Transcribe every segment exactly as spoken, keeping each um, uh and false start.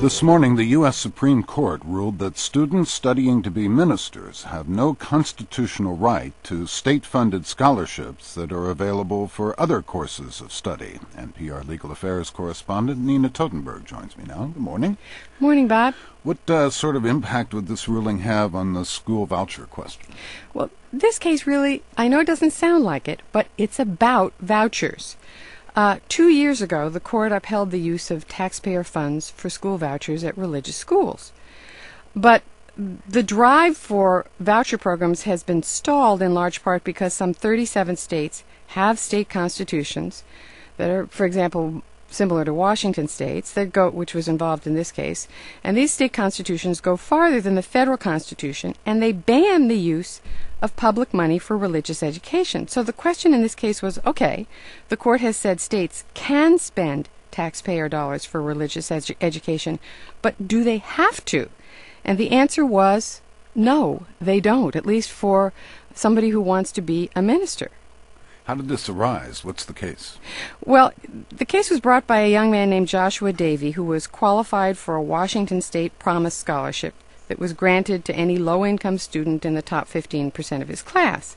This morning, the U S Supreme Court ruled that students studying to be ministers have no constitutional right to state-funded scholarships that are available for other courses of study. N P R Legal Affairs correspondent Nina Totenberg joins me now. Good morning. Morning, Bob. What uh, sort of impact would this ruling have on the school voucher question? Well, this case really, I know it doesn't sound like it, but it's about vouchers. Uh, two years ago, the court upheld the use of taxpayer funds for school vouchers at religious schools. But the drive for voucher programs has been stalled in large part because some thirty-seven states have state constitutions that are, for example, similar to Washington states, that go, which was involved in this case. And these state constitutions go farther than the federal constitution, and they ban the use of public money for religious education. So the question in this case was, okay, the court has said states can spend taxpayer dollars for religious edu- education, but do they have to? And the answer was no, they don't, at least for somebody who wants to be a minister. How did this arise? What's the case? Well, the case was brought by a young man named Joshua Davey, who was qualified for a Washington State Promise Scholarship that was granted to any low-income student in the top fifteen percent of his class.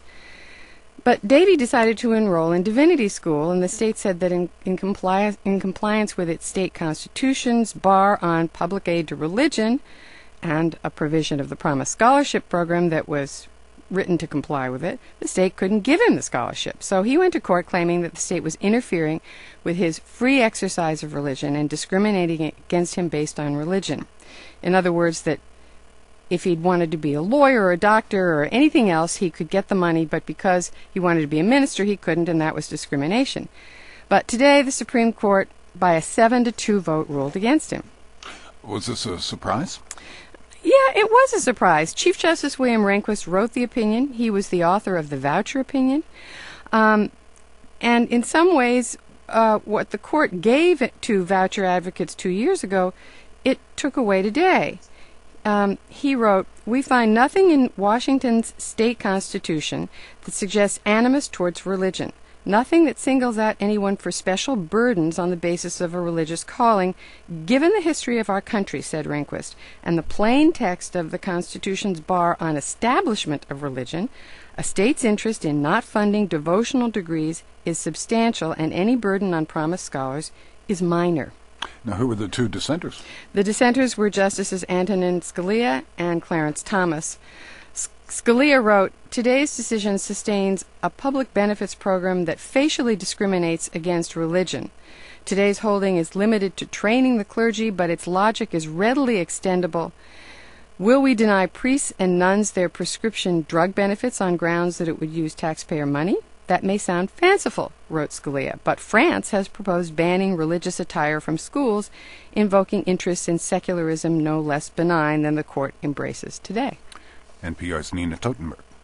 But Davey decided to enroll in divinity school, and the state said that in, in, compli- in compliance with its state constitution's bar on public aid to religion and a provision of the Promise Scholarship program that was written to comply with it, the state couldn't give him the scholarship. So he went to court claiming that the state was interfering with his free exercise of religion and discriminating against him based on religion. In other words, that if he'd wanted to be a lawyer or a doctor or anything else, he could get the money, but because he wanted to be a minister, he couldn't, and that was discrimination. But today, the Supreme Court, by a seven to two vote, ruled against him. Was this a surprise? Yeah, it was a surprise. Chief Justice William Rehnquist wrote the opinion. He was the author of the voucher opinion. Um, and in some ways, uh, what the court gave it to voucher advocates two years ago, it took away today. Um, he wrote, "We find nothing in Washington's state constitution that suggests animus towards religion. Nothing that singles out anyone for special burdens on the basis of a religious calling, given the history of our country," said Rehnquist, "and the plain text of the Constitution's bar on establishment of religion. A state's interest in not funding devotional degrees is substantial, and any burden on Promise scholars is minor." Now, who were the two dissenters? The dissenters were Justices Antonin Scalia and Clarence Thomas. Scalia wrote, "Today's decision sustains a public benefits program that facially discriminates against religion. Today's holding is limited to training the clergy, but its logic is readily extendable. Will we deny priests and nuns their prescription drug benefits on grounds that it would use taxpayer money? That may sound fanciful," wrote Scalia, "but France has proposed banning religious attire from schools, invoking interests in secularism no less benign than the court embraces today." N P R's Nina Totenberg.